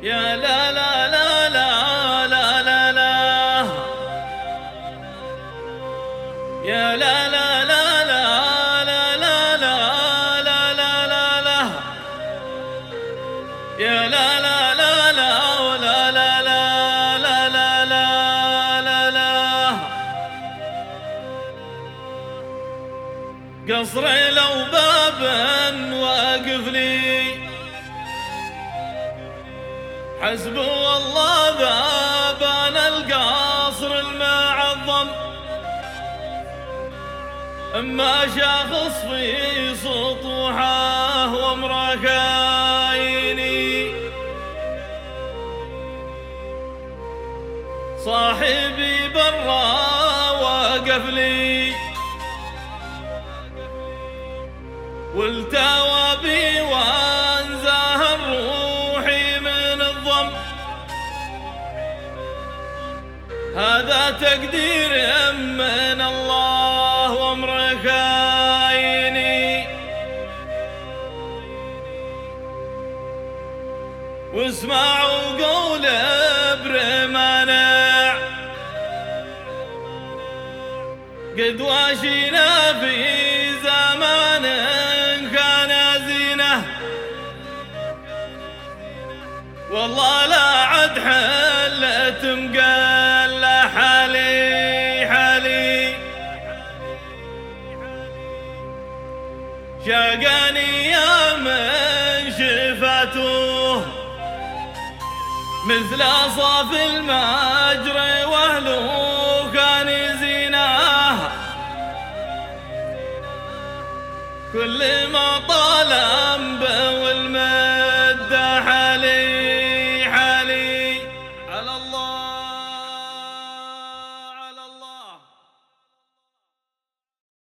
يا لا لا لا لا لا لا لا يا لا لا لا لا لا لا لا لا لا لا لا يا لا لا لا لا ولا لا لا لا لا لا لا لا قصري لو بابا واقف لي حسبي والله بابان القصر المعظم اما شاخص في سطوحه وامره كايني صاحبي برا وقف لي والتوى بي وانزاه الروحي من الضم هذا تقدير من الله وامره كايني واسمعوا قول برمانع قد واشينا في زمان كان زينه والله لا عد حلت مقل حالي حالي شاقاني يا من شفاته مثل صاف المجري واهله كان زينه كل ما طال